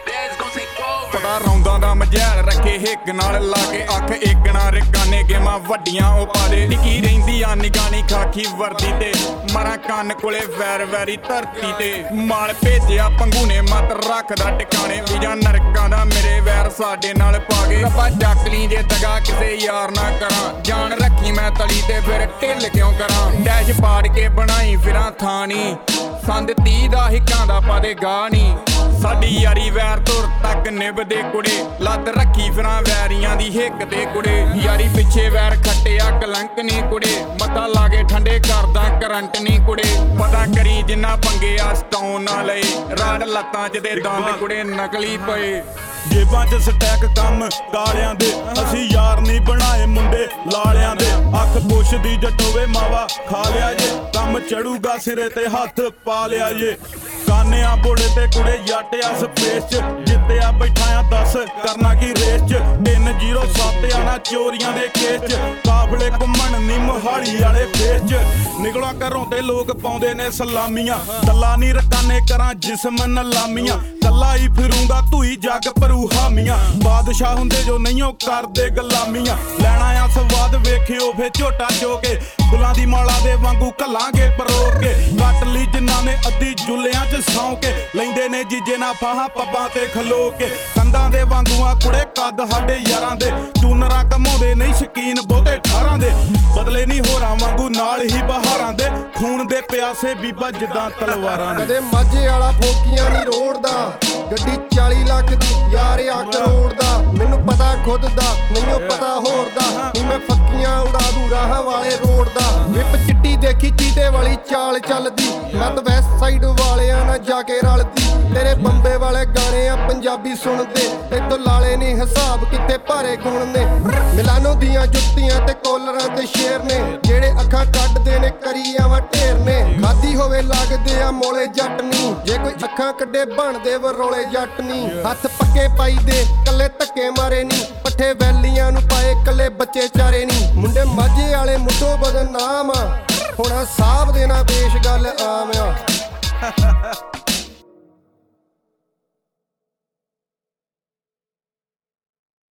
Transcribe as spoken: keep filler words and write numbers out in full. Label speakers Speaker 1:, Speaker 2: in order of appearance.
Speaker 1: ਪਤਾ ਰੌਂਦਾਂ ਦਾ ਮਝੈਲ ਰੱਖੇ ਹਿੱਕ ਨਾਲ ਲਾ ਕੇ ਅੱਖ ਇੱਕ ਨਾ ਰਕਾਨੇ ਗੇਮਾਂ ਵੱਡੀਆਂ ਉਹ ਪਾ ਦੇ ਟਿਕੀ ਰਹਿੰਦੀ ਆ ਨਿਗਾਨੀ ਖਾਕੀ ਵਰਦੀ ਤੇ ਮਾਰਾਂ ਕੰਨ ਕੋਲੇ ਵੈਰ ਵੈਰੀ ਧਰਤੀ ਤੇ ਮਾਲ ਭੇਜਿਆ ਪੰਗੂ ਨੇ ਮਤ ਰੱਖਦਾ ਟਿਕਾਣੇ ਵੀ ਜਾਂ ਨਰਕਾਂ ਦਾ ਮੇਰੇ ਵੈਰ ਸਾਡੇ ਨਾਲ ਪਾ ਗਏ ਰੱਬਾ ਚੱਕ ਲਈ ਜੇ ਦਗਾ ਕਿਸੇ ਯਾਰ ਨਾ ਕਰਾਂ ਜਾਨ ਰੱਖੀ ਮੈਂ ਤਲੀ ਤੇ ਫਿਰ ਢਿੱਲ ਕਿਉਂ ਕਰਾਂ ਡੈਸ਼ ਪਾੜ ਕੇ ਬਣਾਈ ਫਿਰਾਂ ਥਾਣੀ ਸੰਦ ਤੀਹ ਦਾ ਹਿੱਕਾਂ ਦਾ ਪਾ ਦੇ ਗਾ ਨੀ ਸਾਡੀ ਯਾਰੀ ਵੈਰ ਤੁਰ ਤੱਕ ਨਿਭਦੇ ਕੁੜੇ ਲੱਤ ਰੱਖੀ ਫਿਰਾਂ ਵੈਰੀਆਂ ਦੀ ਹਿੱਕ ਤੇ ਕੁੜੇ ਯਾਰੀ ਪਿੱਛੇ ਵੈਰ ਖੱਟਿਆ ਕਲੰਕ ਨੀ ਕੁੜੇ ਮੱਥਾ ਲਾ ਕੇ ਠੰਡੇ ਕਰਦਾ ਕਰੰਟ ਨੀ ਕੁੜੇ ਪਤਾ ਕਰੀ ਜਿੰਨਾ ਪੰਗੇ ਆ ਸਟਾਉਨ ਨਾ ਲਏ ਰਾੜ ਲੱਤਾਂ ਚ ਦੇ ਦੰਦ ਕੁੜੇ ਨਕਲੀ ਪਏ
Speaker 2: ਜੇਬਾਂ 'ਚ ਸਟੈਕ ਕੰਮ ਕਾਲਿਆਂ ਦੇ ਅਸੀਂ ਯਾਰ ਨਹੀਂ ਬਣਾਏ ਮੁੰਡੇ ਲਾਲਿਆਂ ਦੇ ਅੱਖ ਪੁੱਛਦੀ ਜਟੋਵੇ ਮਾਵਾ ਖਾ ਲਿਆ ਜੇ ਕੰਮ ਚੜੂਗਾ ਸਿਰੇ ਤੇ ਹੱਥ ਪਾ ਲਿਆ ਜੇ ਕਾਨਿਆਂ ਬੋਲੇ ਤੇ ਕੁੜੇ ਜੱਟਿਆ ਸਪੇਸ 'ਚ ਜਿੱਤਿਆ ਬੈਠਾ ਆ ਦਸ ਕਰਨਾ ਕੀ ਰੇਸ 'ਚ ਤਿੰਨ ਜ਼ੀਰੋ ਸੱਤ ਆਣਾ ਚੋਰੀਆਂ ਦੇ ਕੇਸ 'ਚ ਕਾਫਲੇ ਘੁੰਮਣ ਨੀ ਮੋਹਾਲੀ ਵਾਲੇ ਫੇਸ 'ਚ ਨਿਕਲਾਂ ਘਰੋਂ ਤੇ ਲੋਕ ਪਾਉਂਦੇ ਨੇ ਸਲਾਮੀਆਂ ਦੱਲਾ ਨੀ ਰਕਾਨੇ ਕਰਾਂ ਜਿਸਮ ਨਲਾਮੀਆਂ ਕੱਲਾ ਹੀ ਫਿਰੂੰਗਾ ਧੂਈ ਜੱਗ ਭਰੂ ਹਾਮੀਆਂ ਬਾਦਸ਼ਾਹ ਹੁੰਦੇ ਜੋ ਨਹੀਂਓ ਕਰਦੇ ਗੁਲਾਮੀਆਂ ਲੈਣਾ ਆ ਸਵਾਦ ਵੇਖਿਓ ਫੇ ਝੋਟਾ ਚੋ ਕੇ ਫੁੱਲਾਂ ਦੀ ਮਾਲਾ ਦੇ ਵਾਂਗੂ ਘੱਲਾਂਗੇ ਪਰੋ ਕੇ ਕੱਟ ਲਈ ਜਿਨ੍ਹਾਂ ਨੇ ਅੱਧੀ ਜੁੱਲਿਆਂ 'ਚ ਸੌਂ ਕੇ ਲੈਂਦੇ ਨੇ ਜੀਜੇ ਨਾ ਫਾਹਾਂ ਪੱਬਾਂ ਤੇ ਖਲੋ ਕੇ ਕੰਧਾਂ ਦੇ ਵਾਂਗੂ ਆ ਕੁੜੇ ਕੱਦ ਸਾਡੇ ਯਾਰਾਂ ਦੇ ਚੂਨਰਾਂ ਕਮਾਉਂਦੇ ਨਹੀਂ ਸ਼ਕੀਨ ਬਹੁਤੇ ਠਾਰਾਂ ਦੇ ਬਦਲੇ ਨਹੀਂ ਹੋਰਾਂ ਵਾਂਗੂ ਨਾਲ ਹੀ ਬਹਾਰਾਂ ਦੇ ਖੂਨ ਦੇ ਪਿਆਸੇ ਬੀਬਾ ਜਿੱਦਾਂ ਤਲਵਾਰਾਂ ਦੇ
Speaker 3: ਕਦੇ ਮਾਝੇ ਵਾਲਾ ਫੋਕੀਆਂ ਨਹੀਂ ਰੋੜਦਾ ਗੱਡੀ ਚਾਲੀ ਲੱਖ ਦੀ ਯਾਰ ਆ ਕਰੋੜ ਦਾ ਮੈਨੂੰ ਪਤਾ ਖੁਦ ਦਾ ਨਹੀਂਓ ਪਤਾ ਹੋਰ ਦਾ ਨੀ ਮੈਂ ਫੱਕੀਆਂ ਉਡਾ ਦੂ ਰਾਹਾਂ ਵਾਲੇ ਰੋਡ ਦਾ ਵਿਪ ਚਿੱਟੀ ਦੇਖੀ ਚੀਤੇ ਵਾਲੀ ਚਾਲ ਚੱਲਦੀ ਲੱਤ ਵੈਸਟ ਸਾਈਡ ਵਾਲਿਆਂ ਨਾਲ ਜਾ ਕੇ ਰਲਦੀ ਤੇਰੇ ਬੰਬੇ ਵਾਲੇ ਗਾਣੇ ਆ ਪੰਜਾਬੀ ਸੁਣਦੇ ਇਦੋਂ ਲਾਲੇ ਨਹੀਂ ਹਿਸਾਬ ਕਿੱਥੇ ਭਾਰੇ ਗੁਣ ਨੇ ਮਿਲਾਨੋ ਦੀਆਂ ਜੁੱਤੀਆਂ ਤੇ ਕੋਲਰਾਂ ਤੇ ਸ਼ੇਰ ਨੇ ਜਿਹੜੇ ਅੱਖਾਂ ਕੱਢਦੇ ਨੇ ਕਰੀ ਆਵਾਂ ਢੇਰ ਨੇ ਖਾਦੀ ਹੋਵੇ ਲੱਗਦੇ ਆ ਮੋਲੇ ਜੱਟ ਨਹੀਂ ਜੇ ਕੋਈ ਅੱਖਾਂ ਕੱਢੇ ਬਣਦੇ ਵਰੋਲੇ ਜੱਟ ਨਹੀਂ ਹੱਥ ਪੱਕੇ ਪਾਈ ਦੇ ਕੱਲੇ ਧੱਕੇ ਮਾਰੇ ਨਹੀਂ ਪੱਠੇ ਵੈਲੀਆਂ ਨੂੰ ਪਾਏ ਕੱਲੇ ਬੱਚੇ ਚਾਰੇ ਨਹੀਂ ਮੁੰਡੇ ਮਾਝੇ ਵਾਲੇ ਮੁੱਢੋਂ ਬਦਨਾਮ ਆ ਹੁਣ ਸਾਹਬ ਦੇਣਾ ਪੇਸ਼ ਗੱਲ ਆਮ ਆ